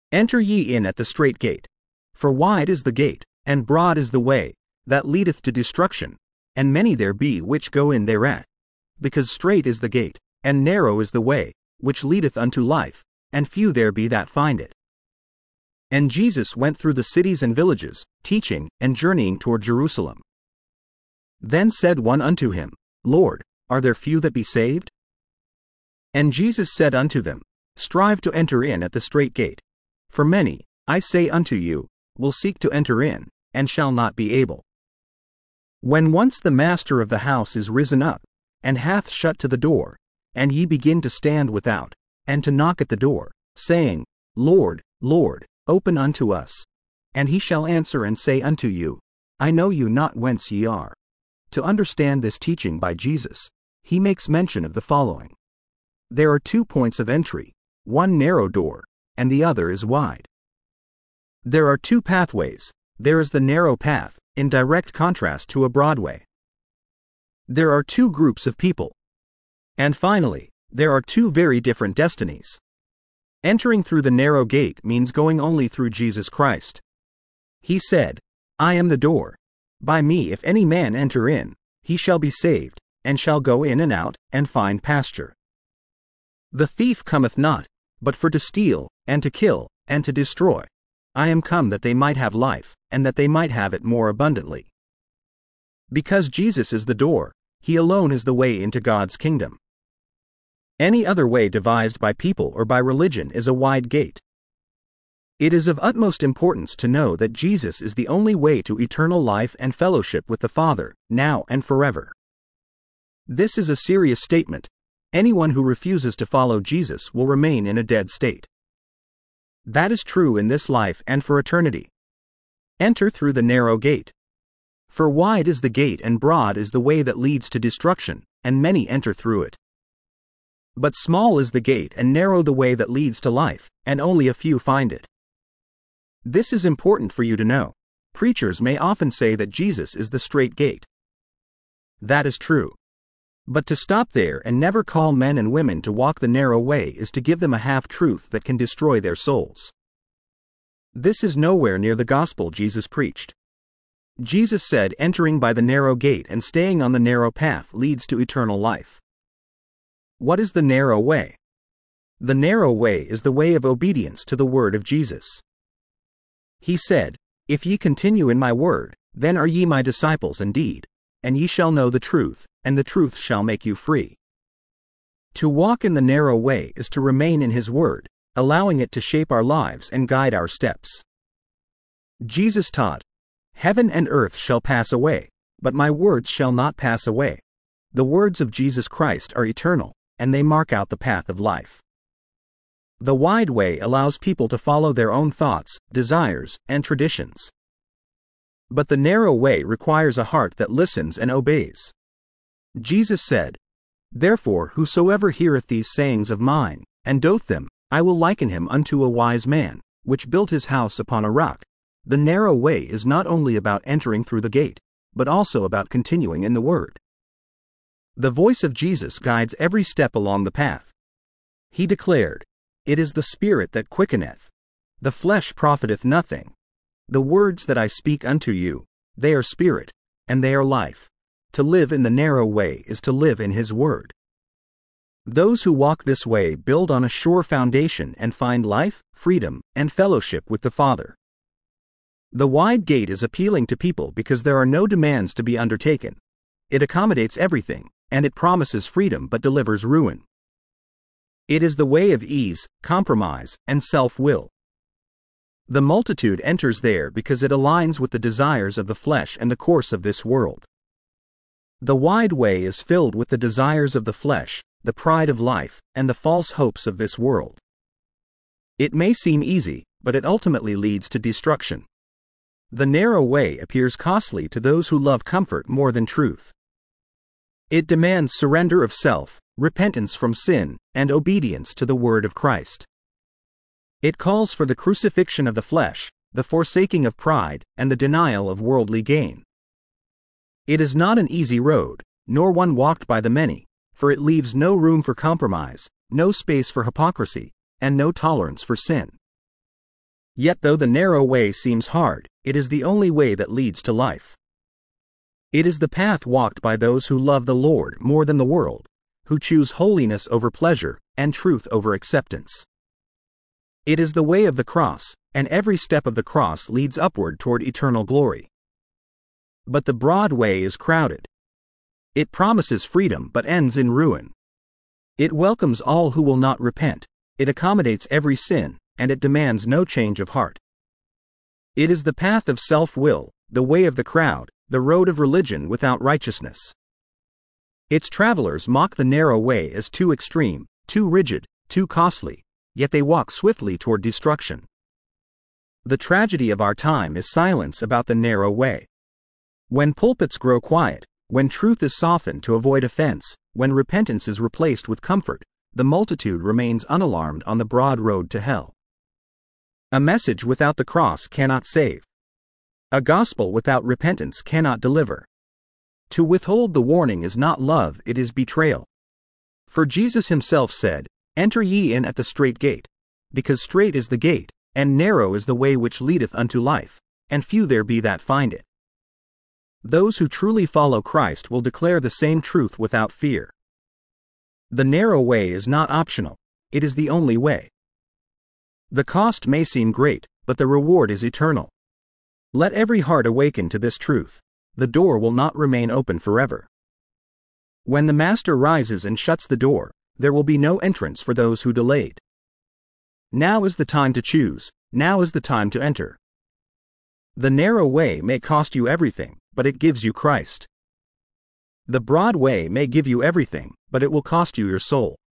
Enter ye in at the strait gate. For wide is the gate, and broad is the way, that leadeth to destruction, and many there be which go in thereat. Because strait is the gate, and narrow is the way, which leadeth unto life, and few there be that find it. And Jesus went through the cities and villages, teaching, and journeying toward Jerusalem. Then said one unto him, Lord, are there few that be saved? And Jesus said unto them, Strive to enter in at the strait gate. For many, I say unto you, will seek to enter in, and shall not be able. When once the master of the house is risen up, and hath shut to the door, and ye begin to stand without, and to knock at the door, saying, Lord, Lord, open unto us. And he shall answer and say unto you, I know you not whence ye are. To understand this teaching by Jesus, he makes mention of the following. There are 2 points of entry, one narrow door, and the other is wide. There are 2 pathways. There is the narrow path, in direct contrast to a broad way. There are 2 groups of people. And finally, there are 2 very different destinies. Entering through the narrow gate means going only through Jesus Christ. He said, I am the door. By me if any man enter in, he shall be saved, and shall go in and out, and find pasture. The thief cometh not, but for to steal, and to kill, and to destroy. I am come that they might have life, and that they might have it more abundantly. Because Jesus is the door, he alone is the way into God's kingdom. Any other way devised by people or by religion is a wide gate. It is of utmost importance to know that Jesus is the only way to eternal life and fellowship with the Father, now and forever. This is a serious statement. Anyone who refuses to follow Jesus will remain in a dead state. That is true in this life and for eternity. Enter through the narrow gate. For wide is the gate and broad is the way that leads to destruction, and many enter through it. But small is the gate and narrow the way that leads to life, and only a few find it. This is important for you to know. Preachers may often say that Jesus is the strait gate. That is true. But to stop there and never call men and women to walk the narrow way is to give them a half-truth that can destroy their souls. This is nowhere near the gospel Jesus preached. Jesus said entering by the narrow gate and staying on the narrow path leads to eternal life. What is the narrow way? The narrow way is the way of obedience to the word of Jesus. He said, If ye continue in my word, then are ye my disciples indeed, and ye shall know the truth, and the truth shall make you free. To walk in the narrow way is to remain in his word, allowing it to shape our lives and guide our steps. Jesus taught, Heaven and earth shall pass away, but my words shall not pass away. The words of Jesus Christ are eternal, and they mark out the path of life. The wide way allows people to follow their own thoughts, desires, and traditions. But the narrow way requires a heart that listens and obeys. Jesus said, Therefore whosoever heareth these sayings of mine, and doth them, I will liken him unto a wise man, which built his house upon a rock. The narrow way is not only about entering through the gate, but also about continuing in the word. The voice of Jesus guides every step along the path. He declared, It is the Spirit that quickeneth. The flesh profiteth nothing. The words that I speak unto you, they are spirit, and they are life. To live in the narrow way is to live in his word. Those who walk this way build on a sure foundation and find life, freedom, and fellowship with the Father. The wide gate is appealing to people because there are no demands to be undertaken. It accommodates everything, and it promises freedom but delivers ruin. It is the way of ease, compromise, and self-will. The multitude enters there because it aligns with the desires of the flesh and the course of this world. The wide way is filled with the desires of the flesh, the pride of life, and the false hopes of this world. It may seem easy, but it ultimately leads to destruction. The narrow way appears costly to those who love comfort more than truth. It demands surrender of self, repentance from sin, and obedience to the word of Christ. It calls for the crucifixion of the flesh, the forsaking of pride, and the denial of worldly gain. It is not an easy road, nor one walked by the many, for it leaves no room for compromise, no space for hypocrisy, and no tolerance for sin. Yet though the narrow way seems hard, it is the only way that leads to life. It is the path walked by those who love the Lord more than the world, who choose holiness over pleasure and truth over acceptance. It is the way of the cross, and every step of the cross leads upward toward eternal glory. But the broad way is crowded. It promises freedom but ends in ruin. It welcomes all who will not repent, it accommodates every sin, and it demands no change of heart. It is the path of self-will, the way of the crowd, the road of religion without righteousness. Its travelers mock the narrow way as too extreme, too rigid, too costly, yet they walk swiftly toward destruction. The tragedy of our time is silence about the narrow way. When pulpits grow quiet, when truth is softened to avoid offense, when repentance is replaced with comfort, the multitude remains unalarmed on the broad road to hell. A message without the cross cannot save. A gospel without repentance cannot deliver. To withhold the warning is not love, it is betrayal. For Jesus himself said, "Enter ye in at the strait gate, because strait is the gate, and narrow is the way which leadeth unto life, and few there be that find it." Those who truly follow Christ will declare the same truth without fear. The narrow way is not optional, it is the only way. The cost may seem great, but the reward is eternal. Let every heart awaken to this truth. The door will not remain open forever. When the Master rises and shuts the door, there will be no entrance for those who delayed. Now is the time to choose, now is the time to enter. The narrow way may cost you everything, but it gives you Christ. The broad way may give you everything, but it will cost you your soul.